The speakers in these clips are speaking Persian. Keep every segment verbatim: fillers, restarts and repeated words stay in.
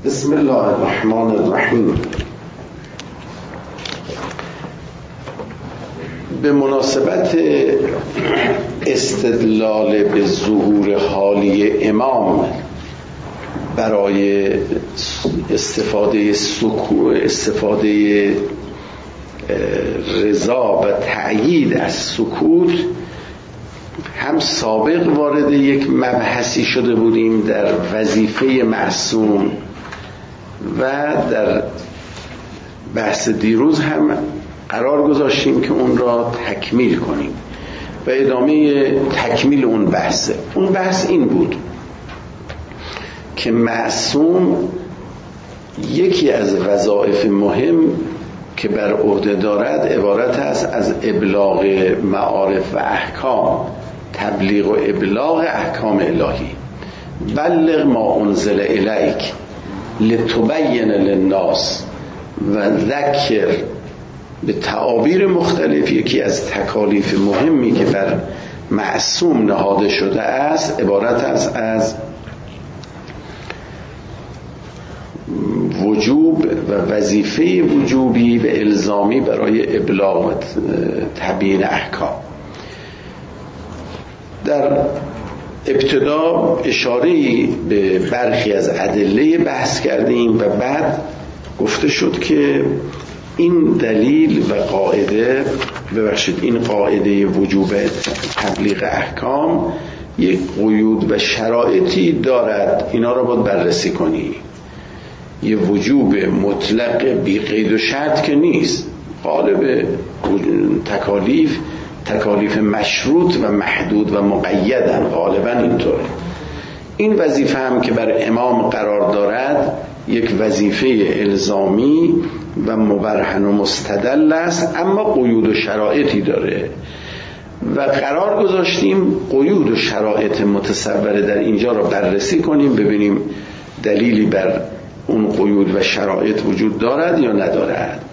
بسم الله الرحمن الرحیم. به مناسبت استدلال به ظهور حالی امام برای استفاده سکو استفاده رضا و تأیید از سکوت هم سابق وارد یک مبحثی شده بودیم در وظیفه معصوم و در بحث دیروز هم قرار گذاشتیم که اون را تکمیل کنیم و ادامه تکمیل اون بحثه. اون بحث این بود که معصوم یکی از وظایف مهم که بر عهده دارد عبارت است از ابلاغ معارف و احکام، تبلیغ و ابلاغ احکام الهی. بلغ ما انزل الیک لتبین للناس و ذکر. به تعابیر مختلف یکی از تکالیف مهمی که بر معصوم نهاده شده است عبارت است از وجوب و وظیفه وجوبی و الزامی برای ابلاغ و تبیین احکام. در ابتدا اشاره‌ای به برخی از ادله بحث کردیم و بعد گفته شد که این دلیل و قاعده ببخشید این قاعده وجوب تبلیغ احکام یک قیود و شرایطی دارد، اینا را باید بررسی کنی. یه وجوب مطلق بی قید و شرط که نیست. غالب تکالیف تکالیف مشروط و محدود و مقیدن، غالبا اینطوره. این وظیفه هم که بر امام قرار دارد یک وظیفه الزامی و مبرهن و مستدل است، اما قیود و شرایطی داره و قرار گذاشتیم قیود و شرایط متصوره در اینجا را بررسی کنیم، ببینیم دلیلی بر اون قیود و شرایط وجود دارد یا ندارد.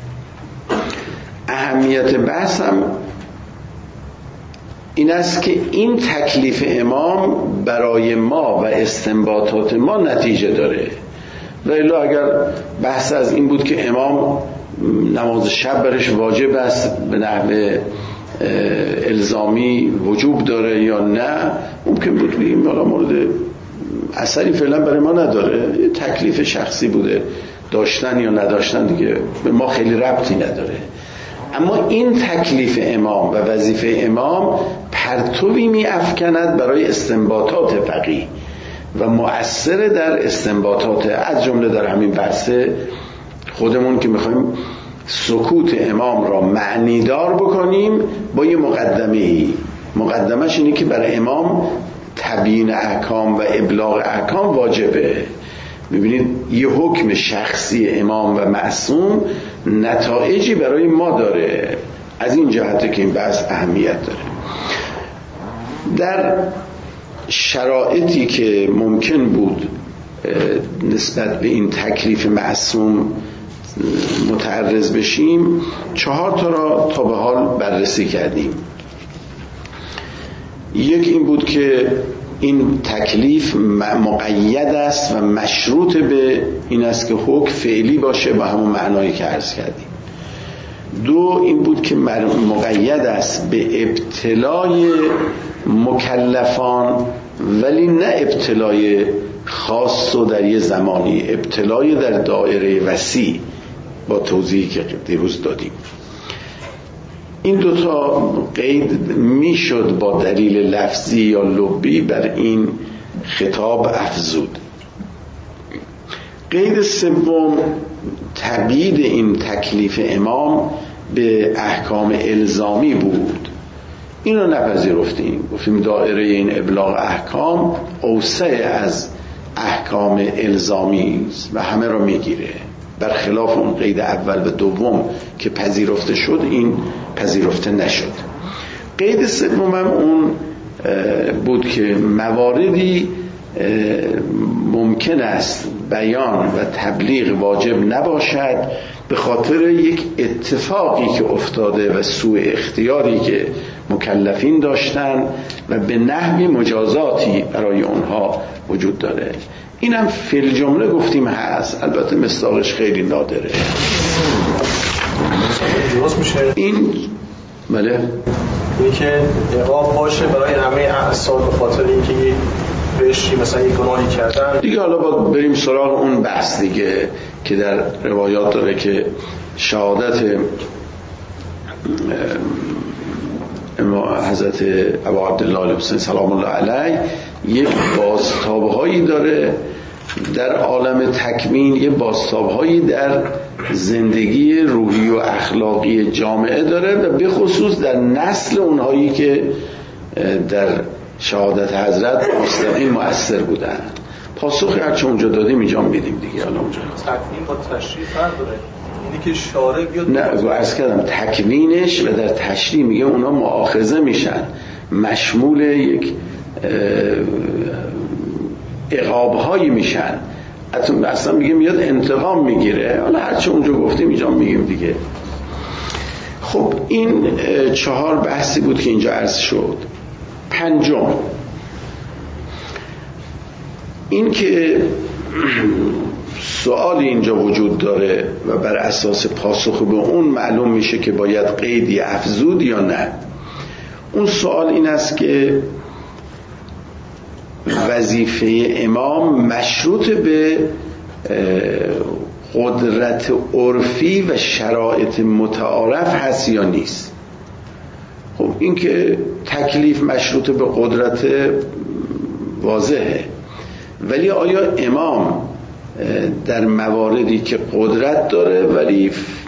اهمیت بحث هم این است که این تکلیف امام برای ما و استنباطات ما نتیجه داره. و الا اگر بحث از این بود که امام نماز شب برش واجب است به نحو الزامی وجوب داره یا نه، ممکن بود بگیم حالا مورد اثری فعلا برای ما نداره، یه تکلیف شخصی بوده، داشتن یا نداشتن دیگه به ما خیلی ربطی نداره. اما این تکلیف امام و وظیفه امام پرتوی می افکند برای استنباطات فقیه و مؤثر در استنباطات، از جمله در همین بحث خودمون که میخوایم سکوت امام را معنیدار بکنیم با یه مقدمه‌ای. مقدمش اینه که برای امام تبیین احکام و ابلاغ احکام واجبه. میبینید یه حکم شخصی امام و معصوم نتایجی برای ما داره. از این جهته که این بحث اهمیت داره. در شرایطی که ممکن بود نسبت به این تکلیف معصوم متعرض بشیم، چهار تا را تا به حال بررسی کردیم. یک این بود که این تکلیف مقید است و مشروط به این است که حکم فعلی باشه با همون معنایی که عرض کردیم. دو این بود که مقید است به ابتلای مکلفان، ولی نه ابتلای خاص و در یه زمانی، ابتلای در دایره وسیع با توضیحی که دیروز دادیم. این دوتا قید میشد با دلیل لفظی یا لبی بر این خطاب افزود. قید سوم تبیید این تکلیف امام به احکام الزامی بود. این رو نپذیرفتیم، گفتیم دایره این ابلاغ احکام اوسع از احکام الزامی و همه رو میگیره، برخلاف اون قید اول و دوم که پذیرفته شد این پذیرفته نشد. قید سوم هم اون بود که مواردی ممکن است بیان و تبلیغ واجب نباشد به خاطر یک اتفاقی که افتاده و سوء اختیاری که مکلفین داشتن و به نحوی مجازاتی برای اونها وجود داره. اینم فی الجمله گفتیم هست، البته مصداقش خیلی نادره. این بله این که عقاب باشه برای همه اعصاب به خاطر اینکه بهش مثلا یک گناهی کردن دیگه. حالا باید بریم سراغ اون بحث دیگه که در روایات داره که شهادت حضرت ابا عبدالله الحسین سلام الله علیه یک بازتاب‌هایی داره در عالم تکوین، یک بازتاب‌هایی در زندگی روحی و اخلاقی جامعه داره و به خصوص در نسل اونهایی که در شهادت حضرت مستقیم مؤثر بودن. پاسخی هرچه اونجا دادیم اینجا میدیم دیگه. حالا اونجا تکوین با تشریح فرق داره، اینی که شارع بیاد نه عرض کردم تکوینش و در تشریح میگه اونا مؤاخذه میشن، مشمول یک عقاب‌هایی میشن، اصلا میگه میاد انتقام میگیره. حالا هرچه اونجا گفتیم اینجا میگیم دیگه. خب این چهار بحثی بود که اینجا عرض شد. پنجم این که سوالی اینجا وجود داره و بر اساس پاسخ به اون معلوم میشه که باید قیدی افزود یا نه. اون سوال این است که وظیفه امام مشروط به قدرت عرفی و شرایط متعارف هست یا نیست؟ خب این که تکلیف مشروط به قدرت واضحه، ولی آیا امام در مواردی که قدرت داره ولی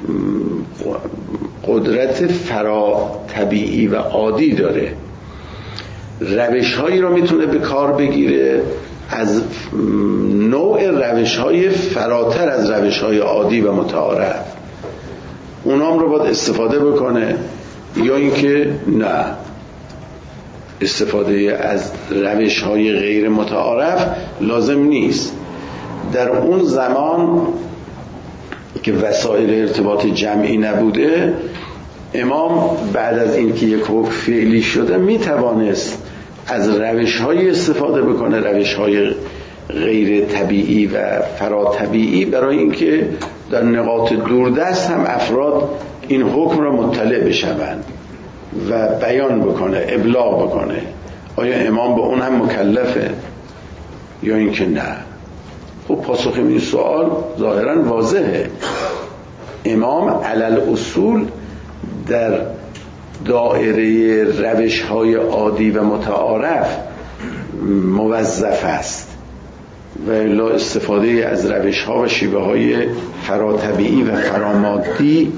قدرت فرا طبیعی و عادی داره، روش هایی را میتونه به کار بگیره از نوع روش های فراتر از روش های عادی و متعارف، اونام رو باید استفاده بکنه، یا اینکه نه استفاده از روش های غیر متعارف لازم نیست؟ در اون زمان که وسایل ارتباط جمعی نبوده، امام بعد از اینکه یک حکم فعلی شده میتوانست از روش های استفاده بکنه، روش های غیر طبیعی و فرا طبیعی، برای اینکه در نقاط دوردست هم افراد این حکم را مطلع بشوند و بیان بکنه، ابلاغ بکنه. آیا امام به اون هم مکلفه یا اینکه نه؟ خب پاسخ این سوال ظاهرا واضحه. امام علل اصول در دائره روش های عادی و متعارف موظف است و الا استفاده از روش ها و شیوه های فراتبیعی و فرامادی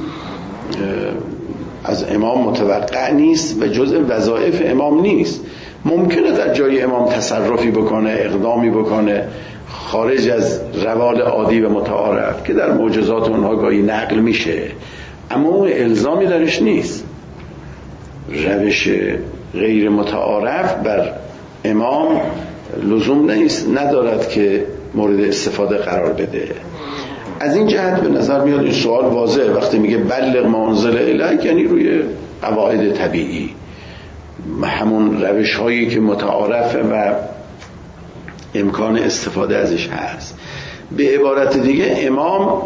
از امام متوقع نیست و جزء وظایف امام نیست. ممکنه در جای امام تصرفی بکنه، اقدامی بکنه خارج از روال عادی و متعارف که در معجزات اونها گاهی نقل میشه، اما اون الزامی درش نیست. روش غیر متعارف بر امام لزوم نیست، ندارد که مورد استفاده قرار بده. از این جهت به نظر میاد این سوال واضحه. وقتی میگه بلغ ما انزل الیک یعنی روی قواعد طبیعی، همون روش هایی که متعارفه و امکان استفاده ازش هست. به عبارت دیگه امام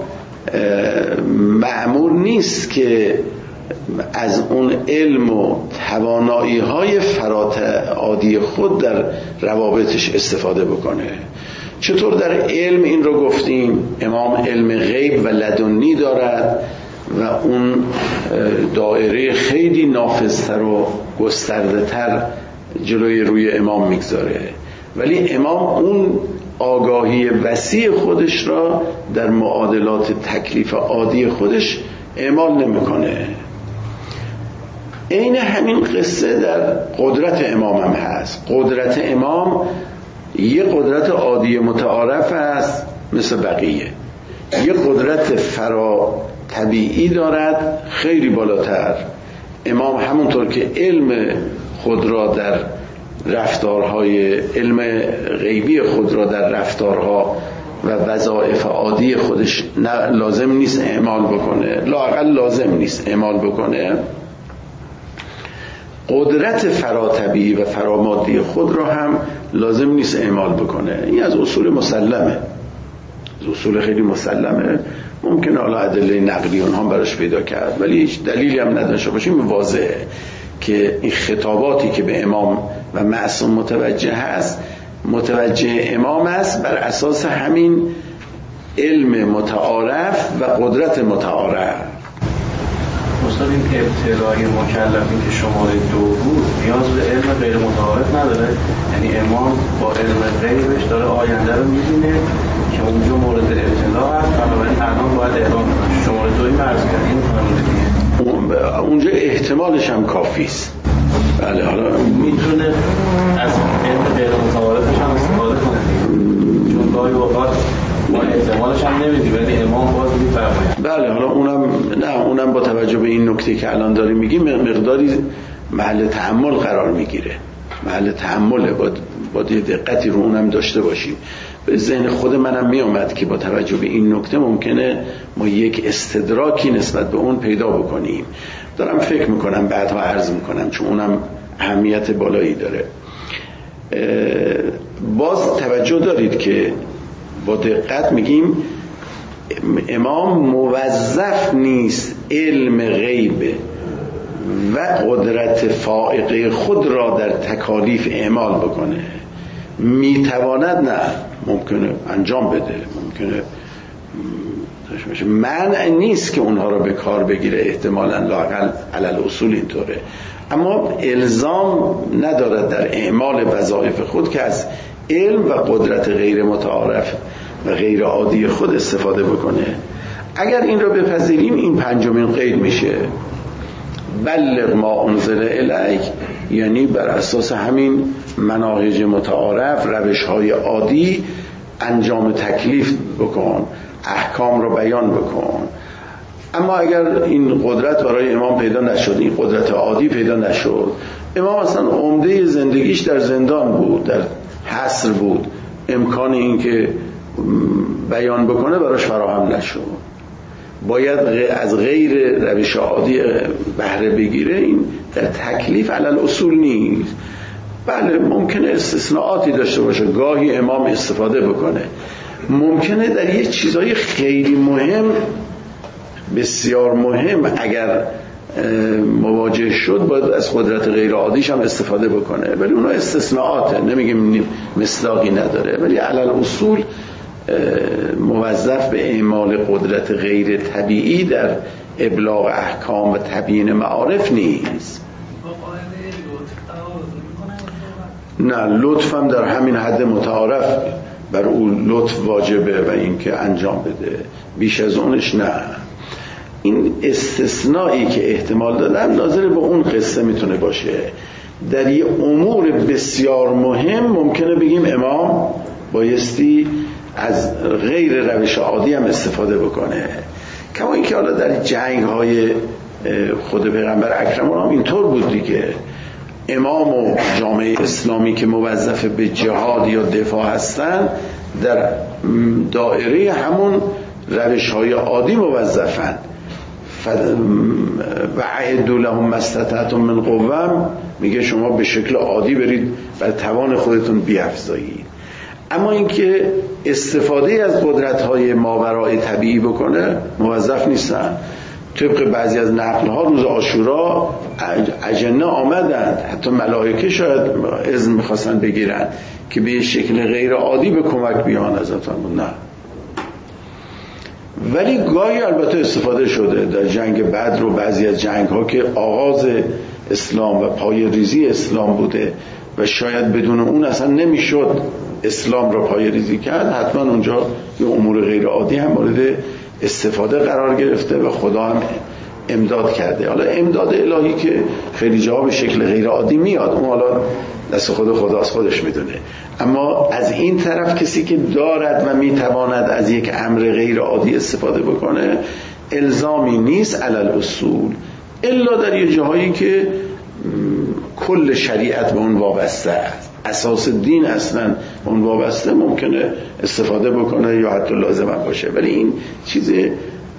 مأمور نیست که از اون علم و توانایی های فراتعادی خود در روابطش استفاده بکنه. چطور در علم این رو گفتیم امام علم غیب و لدنی دارد و اون دایره خیلی نافذتر و گسترده تر جلوی روی امام میگذاره، ولی امام اون آگاهی وسیع خودش را در معادلات تکلیف عادی خودش اعمال نمیکنه. عین همین قصه در قدرت امام هم هست. قدرت امام یه قدرت عادی متعارف است مثل بقیه، یه قدرت فرا طبیعی دارد خیلی بالاتر. امام همونطور که علم خود را در رفتارهای علم غیبی خود را در رفتارها و وظایف عادی خودش لازم نیست اعمال بکنه، لااقل لازم نیست اعمال بکنه، قدرت فراتبیعی و فرامادی خود را هم لازم نیست اعمال بکنه. این از اصول مسلمه، از اصول خیلی مسلمه. ممکنه حالا ادله نقلی اونها براش پیدا کرد، ولی هیچ دلیلی هم نداشته باشیم. واضحه که این خطاباتی که به امام و معصوم متوجه هست، متوجه امام است بر اساس همین علم متعارف و قدرت متعارف. استاد این که ابتلای مکلفین که شماره دو بود نیاز به علم غیر متعارف نداره؟ یعنی امام با علم غیبش داره آینده رو می‌بینه که اونجا مورد ابتلا هست، بنابراین الان باید اعلام کنه. شماره دو این فرض کرد این فرموده دیگه. اونجا احتمالش هم کافی است. بله، حالا میتونه از علم غیر متعارفش هم استفاده کنه، چون گاهی اوقات ما احتمالش هم نمیدیم ولی امام باز میفرماید. بله، حالا اونم نه اونم با توجه به این نکته که الان داریم میگیم مقداری محل تأمل قرار میگیره. محل تأمله، با با دقتی رو اونم داشته باشیم. به ذهن خود منم میومد که با توجه به این نکته ممکنه ما یک استدراکی نسبت به اون پیدا بکنیم. دارم فکر میکنم بعدها عرض میکنم، چون اونم اهمیت بالایی داره. باز توجه دارید که با دقت میگیم امام موظف نیست علم غیب و قدرت فائقه خود را در تکالیف اعمال بکنه. میتواند، نه ممکنه انجام بده، ممکنه منع نیست که اونها را به کار بگیره، احتمالاً لااقل علل اصول اینطوره، اما الزام ندارد در اعمال وظایف خود که از علم و قدرت غیر متعارف و غیر عادی خود استفاده بکنه. اگر این را بپذیریم این پنجمین قید میشه، بلغ ما انزل الیک، یعنی بر اساس همین مناهج متعارف، روش‌های عادی انجام تکلیف بکن، احکام را بیان بکن. اما اگر این قدرت برای امام پیدا نشد، این قدرت عادی پیدا نشد، امام اصلا عمده زندگیش در زندان بود، در حصر بود، امکان این که بیان بکنه براش فراهم نشد، باید از غیر روش عادی بهره بگیره. این در تکلیف علل اصول نیست. بله ممکنه استثناءاتی داشته باشه، گاهی امام استفاده بکنه، ممکنه در یه چیزای خیلی مهم، بسیار مهم اگر مواجه شد باید از قدرت غیر عادیش هم استفاده بکنه، ولی اونا استثناءاته، نمیگیم مصداقی نداره، ولی علل اصول موظف به اعمال قدرت غیر طبیعی در ابلاغ احکام و تبیین معارف نیست. نه، لطف هم در همین حد متعارف بر اون لطف واجبه و این که انجام بده، بیش از اونش نه. این استثنایی که احتمال دادم ناظر به اون قصه میتونه باشه. در یه امور بسیار مهم ممکنه بگیم امام بایستی از غیر روش عادی هم استفاده بکنه، کما اینکه حالا در جنگ های خود پیغمبر اکرم هم اینطور بود دیگه. امام و جامعه اسلامی که موظف به جهاد یا دفاع هستن در دایره همون روش های عادی موظفن. و اعدوا لهم ما استطعتم من قوة، میگه شما به شکل عادی برید بر توان خودتون بیافزایید. اما اینکه استفاده از قدرت‌های ماورای طبیعی بکنه موظف نیستن. طبق بعضی از نقل‌ها روز عاشورا اجنه آمدند، حتی ملائکه شاید اذن می‌خواستن بگیرن که به شکل غیر عادی به کمک بیان ازتون. نه، ولی گاهی البته استفاده شده در جنگ بدر و بعضی از جنگ‌ها که آغاز اسلام و پای ریزی اسلام بوده و شاید بدون اون اصلا نمیشد اسلام را پای ریزی کرد. حتما اونجا یه امور غیر عادی هم مورد استفاده قرار گرفته و خدا هم امداد کرده. حالا امداد الهی که خیلی جا به شکل غیر عادی میاد، اون حالا دست خود خداست، خودش میدونه. اما از این طرف کسی که دارد و میتواند از یک امر غیر عادی استفاده بکنه الزامی نیست علل اصول، الا در یه جاهایی که کل شریعت به اون وابسته است، اساس دین اصلا اون وابسته، ممکنه استفاده بکنه یا حتی لازم باشه، ولی این چیز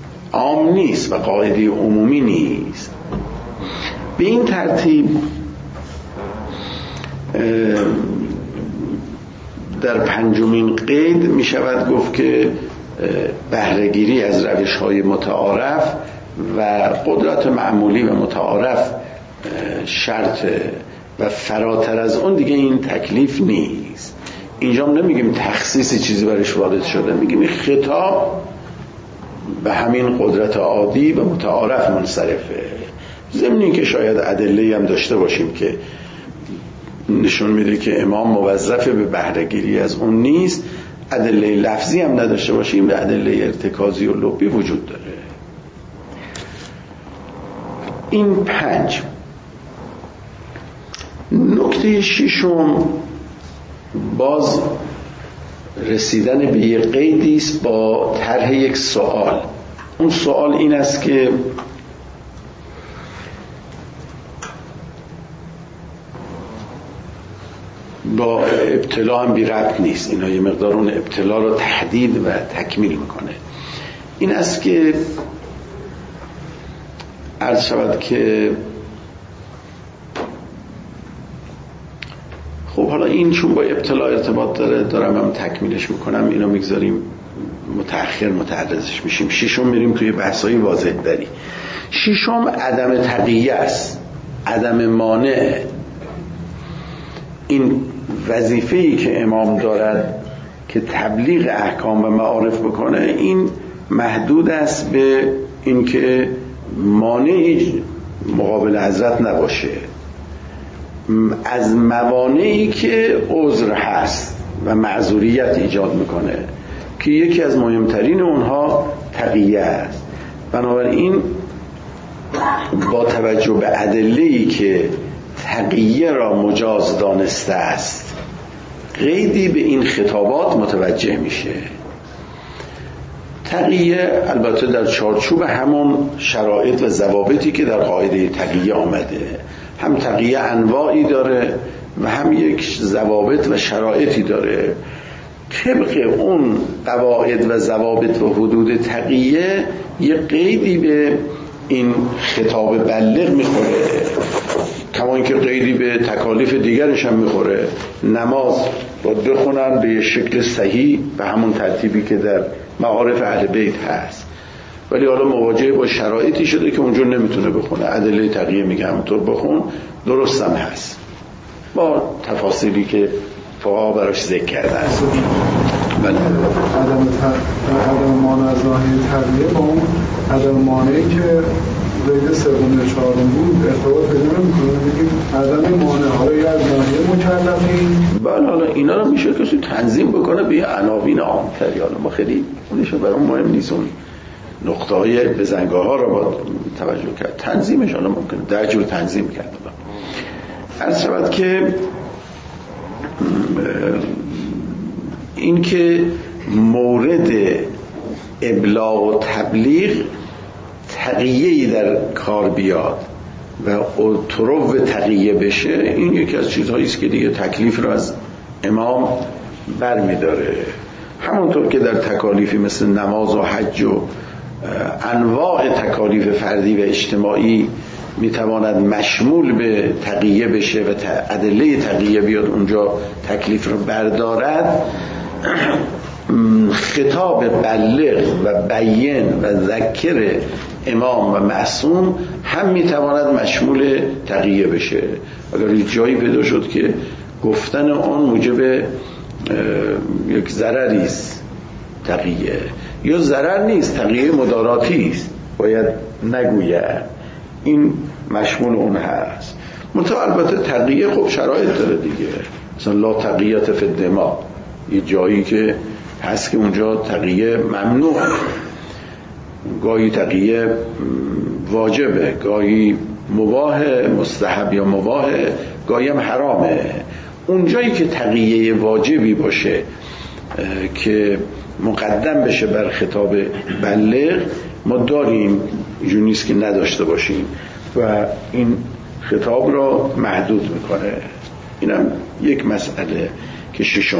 عام نیست و قاعده عمومی نیست. به این ترتیب در پنجمین قید می شود گفت که بهره‌گیری از روش‌های متعارف و قدرت معمولی و متعارف شرط و فراتر از اون دیگه این تکلیف نیست. اینجا نمیگیم تخصیص چیزی برش وارد شده، میگیم این خطاب به همین قدرت عادی و متعارف منصرفه، ضمن که شاید ادله‌ای هم داشته باشیم که نشون میده که امام موظف به بهره‌گیری از اون نیست، ادله لفظی هم نداشته باشیم، به ادله ارتکازی و لبی وجود داره. این پنج. نکته ششم باز رسیدن به یک قیدی است با طرح یک سوال. اون سوال این است که با ابتلا هم بی ربط نیست، اینا یه مقدار اون ابتلا رو تحدید و تکمیل میکنه. این است که عرض شود که خب حالا این چون با ابتلا ارتباط داره دارم هم تکمیلش میکنم، اینو میگذاریم متأخر متعرضش میشیم. ششم میریم توی بحثای واضح داری. ششم عدم تقیه است، عدم مانع. این وظیفه‌ای که امام دارد که تبلیغ احکام و معارف بکنه، این محدود است به اینکه مانعی مقابل حضرت نباشه، از موانعی که عذر هست و معذوریت ایجاد میکنه که یکی از مهمترین اونها تقیه است. بنابراین با توجه به ادله‌ای که تقیه را مجاز دانسته است، قیدی به این خطابات متوجه میشه. تقیه البته در چارچوب همون شرایط و ضوابطی که در قاعده تقیه آمده، هم تقیه انواعی داره و هم یک ضوابط و شرایطی داره. طبق اون قواعد و ضوابط و حدود تقیه یک قیدی به این خطاب بلغ میخوره، کما اینکه قیدی به تکالیف دیگرش هم میخوره. نماز باید بخونن به شکل صحیح به همون ترتیبی که در معارف اهل بیت هست، ولی حالا مواجه با شرایطی شده که اونجا نمیتونه بخونه، ادله تقیه میگه همونطور بخون، درست هم هست با تفاصیلی که فقها براش ذکر کرده است. بله. عدم عدم مانع ظاهری تقیه با اون عدم مانعی که قید سوم یا چهارم بود ارتباط پیدا نمی‌کنه، میگیم عدم مانع حالا یا از ناحیه مکلفین. بله حالا اینا رو میشه کسی تنظیم بکنه به عناوین عام‌تری، حالا ما خیلی اونش برام مهم نیست، اون نقطه‌های بزنگاه‌ها رو باید توجه کرد، تنظیمش حالا ممکنه در جور تنظیم کرد. عرض شود که این که مورد ابلاغ و تبلیغ تقیه‌ای در کار بیاد و طرف تقیه بشه، این یکی از چیزهایی است که دیگه تکلیف رو از امام برمی‌داره. همونطور که در تکالیفی مثل نماز و حج و انواع تکالیف فردی و اجتماعی میتواند مشمول به تقیه بشه و ادله تقیه بیاد اونجا تکلیف رو بردارد، خطاب بلغ و بیان و ذکر امام و معصوم هم میتواند مشمول تقیه بشه. اگر یک جایی پیدا شد که گفتن آن موجب یک ضرری است تقیه، یا ضرر نیست تقیه مداراتی است، باید نگوید، این مشمول اون هست. منتها البته تقیه خب شرایط داره دیگه، مثلا لا تقییت فی الدماء، یه جایی که هست که اونجا تقیه ممنوع، گاهی تقیه واجبه، گاهی مباح مستحب یا مباح، گاهی هم حرامه. اونجایی که تقیه واجبی باشه که مقدم بشه بر خطاب بلغ، ما داریم، اینجوری نیست که نداشته باشیم و این خطاب را محدود میکنه. اینم یک مسئله که ششمه.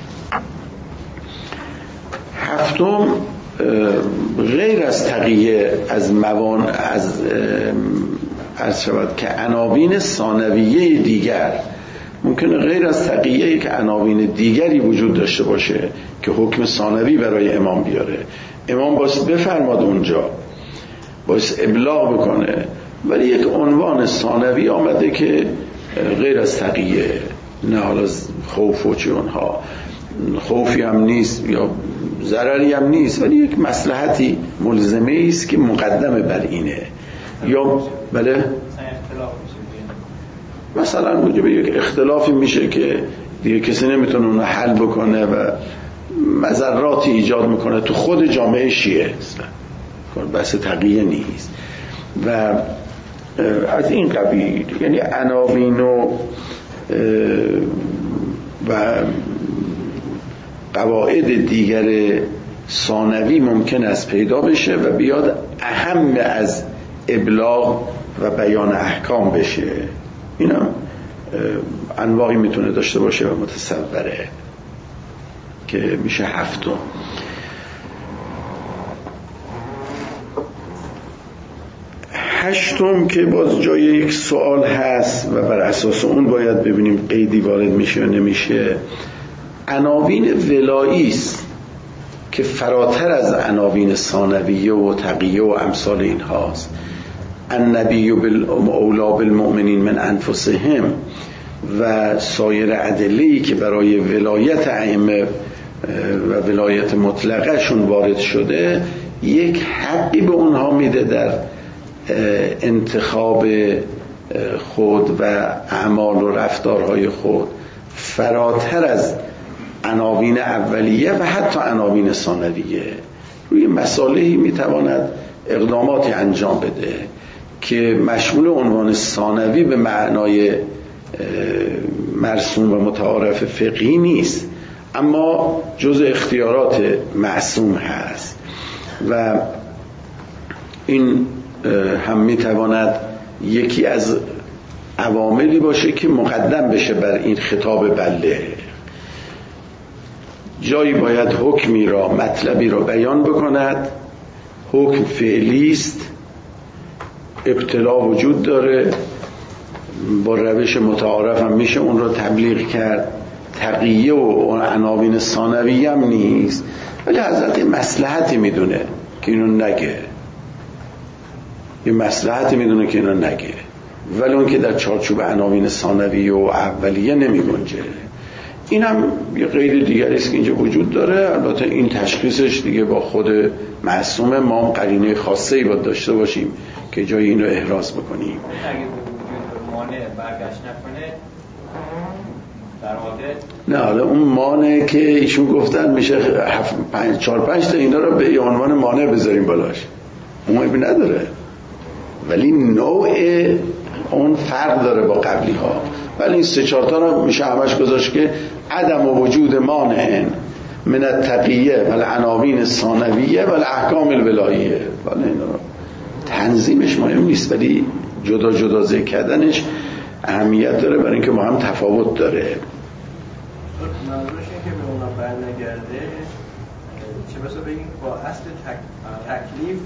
هفتم، غیر از تقیه از موان از عرض شود که عناوین ثانویه دیگر ممکنه غیر از تقیه که عناوین دیگری وجود داشته باشه که حکم ثانوی برای امام بیاره، امام باید بفرماد اونجا، باید ابلاغ بکنه، ولی یک عنوان ثانوی آمده که غیر از تقیه، نه حالا خوف و چه اونها، خوفی هم نیست یا ضرری هم نیست، ولی یک مصلحتی ملزمه است که مقدمه بر اینه. یا بله مثلا موجب یک اختلافی میشه که دیگه کسی نمیتونه اون حل بکنه و مضراتی ایجاد میکنه تو خود جامعه شیعه، بحث تقیه نیست. و از این قبیل یعنی عناوین و و قواعد دیگر ثانوی ممکن است پیدا بشه و بیاد اهم از ابلاغ و بیان احکام بشه. اینم انواعی میتونه داشته باشه و متصوره که میشه هفتم. هشتم که باز جای یک سوال هست و بر اساس اون باید ببینیم قیدی وارد میشه و نمیشه، عناوین ولایی است که فراتر از عناوین ثانویه و تقیه و امثال این هاست. النبی اولی بالمؤمنین من انفسهم و سایر ادله‌ای که برای ولایت ائمه و ولایت مطلقه شون وارد شده یک حقی به اونها میده در انتخاب خود و اعمال و رفتارهای خود، فراتر از عناوین اولیه و حتی عناوین ثانویه. روی مصالحی میتواند اقداماتی انجام بده که مشمول عنوان ثانوی به معنای مرسوم و متعارف فقهی نیست، اما جزء اختیارات معصوم هست و این هم میتواند یکی از عواملی باشه که مقدم بشه بر این خطاب بله. جایی باید حکمی را، مطلبی را بیان بکند، حکم فعلی است، ابتلا وجود داره، با روش متعارف هم میشه اون را تبلیغ کرد، تقیه و عناوین ثانوی هم نیست، ولی حضرت مصلحتی میدونه که اینو نگه، یه مصلحتی میدونه که اینو نگه، ولی اون که در چارچوب عناوین ثانوی و اولیه نمی گنجه. این هم یه قید دیگری است که اینجا وجود داره. البته این تشخیصش دیگه با خود معصوم، ما قرینه خاصه‌ای باید داشته باشیم که جای این رو احراز بکنیم. اگه به وجود مانع برگشت نکنه در واقع نه، حالا اون مانع که ایشون گفتن میشه پنج چهار پنج تا اینا رو به عنوان مانع بذاریم بالاش، اون عیبی نداره، ولی نوع اون فرق داره با قبلی ها. ولی این سه چهار تا رو میشه همش گذاشت که عدم و وجود مانع من التقیه و العناوین ثانویه و الاحکام الولاییه. ولی اینا تنظیمش مهم نیست، ولی جدا جدا ذکر کردنش اهمیت داره برای اینکه با هم تفاوت داره. منظورش اینه که به اونا برنگرده، چه بسا بگیم با اصل تک... تکلیف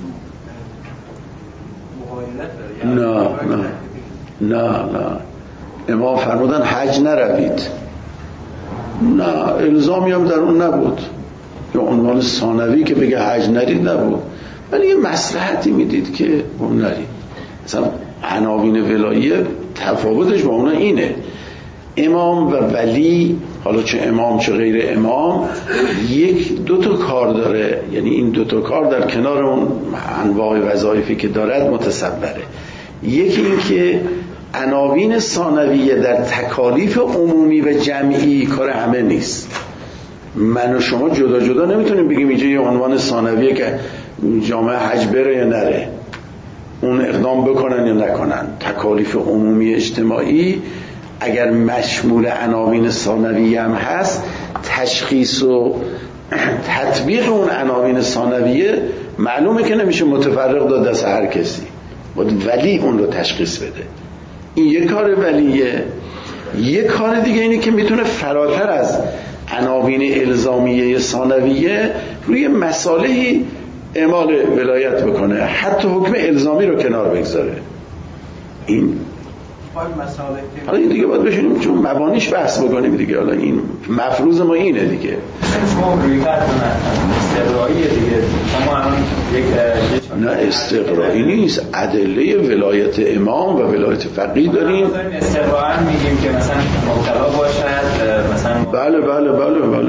مغایرت داره؟ نه نه نه نه امام فرمودن حج نروید، نه الزامی هم در اون نبود، یا عنوان ثانوی که بگه حج نرید نبود، ولی یه مصلحتی میدید که اون نرید. مثلا عناوین ولایه تفاوتش با اونا اینه، امام و ولی، حالا چه امام چه غیر امام، یک دو تا کار داره، یعنی این دو تا کار در کنار اون انواع وظایفی که دارد متصوره. یکی این که عناوین ثانویه در تکالیف عمومی و جمعی کار همه نیست. من و شما جدا جدا نمیتونیم بگیم اینجا یه عنوان ثانویه که جامعه حج بره یا نره، اون اقدام بکنن یا نکنن. تکالیف عمومی اجتماعی اگر مشمول عناوین ثانویه هم هست، تشخیص و تطبیق اون عناوین ثانویه معلومه که نمیشه متفرق داد دست هر کسی، باید ولی اون رو تشخیص بده. این یک کار ولیه. یک کار دیگه اینه که میتونه فراتر از عناوین الزامیه ثانویه روی مصالحی اعمال ولایت بکنه، حتی حکم الزامی رو کنار بگذاره. این حالا این دیگه باید بشینیم چون مبانیش بحث بکنیم دیگه. حالا این مفروض ما اینه دیگه. شما روی کار استقراییه دیگه. شما الان یک نه استقرایی نیست، ادله ولایت امام و ولایت فقیه داریم. استقرایی میگیم که مثلا مبتلا باشد مثلا. بله بله بله بله.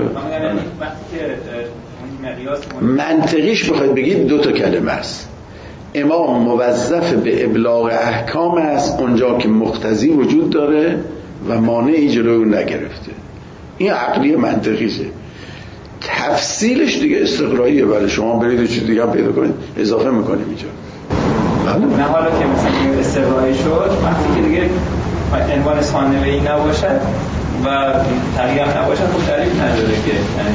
منطقیش بخواید بگید دو تا کلمه است. امام موظف به ابلاغ احکام است اونجا که مقتضی وجود داره و مانعی جلوی اون نگرفته. این عقلی منطقیشه. تفصیلش دیگه استقراییه. ولی شما برید چیز دیگه هم پیدا کنید اضافه میکنیم اینجا. نه حالا که مثلا استقرایی شد وقتی که دیگه عنوان ثانویه‌ای نباشد و تغییر نباشد خب دلیل نداره که یعنی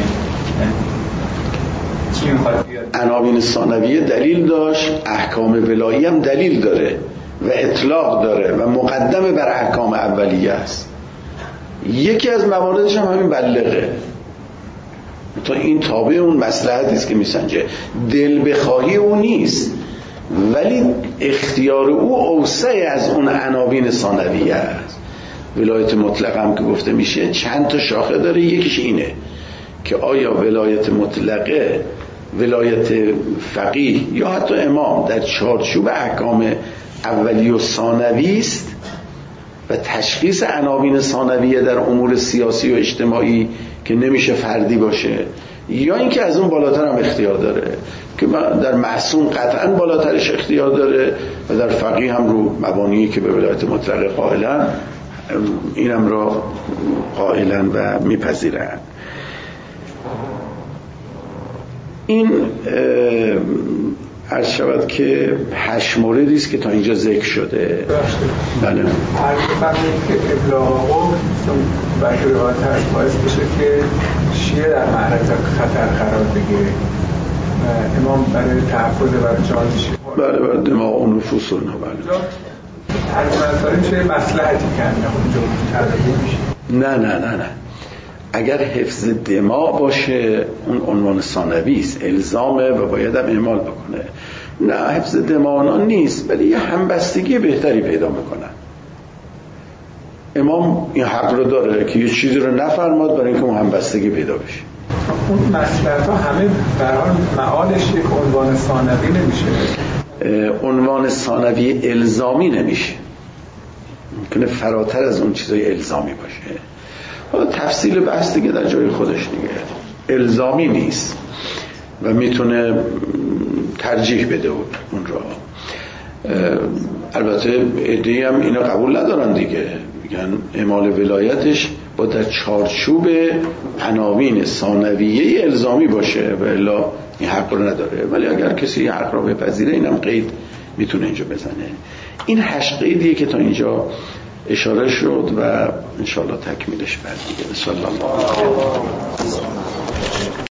چی میخواد بیاد. عناوین ثانویه دلیل داشت، احکام ولایی هم دلیل داره و اطلاق داره و مقدمه بر احکام اولیه است. یکی از مواردش هم همین بلغه. تا این تابع اون مصلحتی است که میسنجه. دل بخواهی او نیست ولی اختیار او اوسع از اون عناوین ثانویه است. ولایت مطلق هم که گفته میشه چند تا شاخه داره. یکیش اینه که آیا ولایت مطلقه ولایت فقیه یا حتی امام در چارچوب احکام اولی و ثانوی است و تشخیص عناوین ثانویه در امور سیاسی و اجتماعی که نمیشه فردی باشه، یا اینکه از اون بالاتر هم اختیار داره که در معصوم قطعا بالاترش اختیار داره و در فقیه هم رو مبانی که به ولایت مطلقه قائلن اینم را قائلن و میپذیرن. این عرض شود که هشت موردی است که تا اینجا ذکر شده. بله. هر فرقی که ابلاغ قوم برای روایتش باعث بشه که شیعه در معرض خطر قرار بگیره. امام برای تحفظ برای جان شیعه. بله بله دماغ و نفوس اونها. بله. هر فرقی چه مصلحتی کنه اونجا تعریف میشه. نه نه نه نه. اگر حفظ دماغ باشه اون عنوان ثانوی است، الزامه و باید هم اعمال بکنه. نه حفظ دماغ نیست ولی یه همبستگی بهتری پیدا میکنن. امام این حق رو داره که یه چیزی رو نفرماد برای اینکه اون همبستگی پیدا بشه. اون مصلحت ها همه در حال معالش یک عنوان ثانوی نمیشه. عنوان ثانوی الزامی نمیشه، ممکنه فراتر از اون چیزای الزامی باشه. حالا تفصیل بحث دیگه در جای خودش دیگه. الزامی نیست و میتونه ترجیح بده اون را. البته عده‌ای هم اینو قبول ندارن دیگه، میگن اعمال ولایتش با در چارچوب عناوین ثانویه الزامی باشه و الا این حق رو نداره. ولی اگر کسی حق رو بپذیره اینم قید میتونه اینجا بزنه. این هشت قیدیه که تا اینجا اشاره شد و انشاءالله تکمیلش بعد دیگه. صلی الله علیه و